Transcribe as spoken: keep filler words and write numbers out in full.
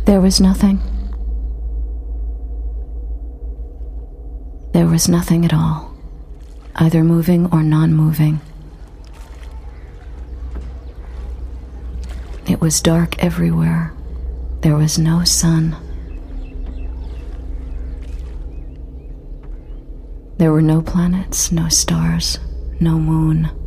There was nothing. There was nothing at all, either moving or non-moving. It was dark everywhere. There was no sun. There were no planets, no stars, no moon.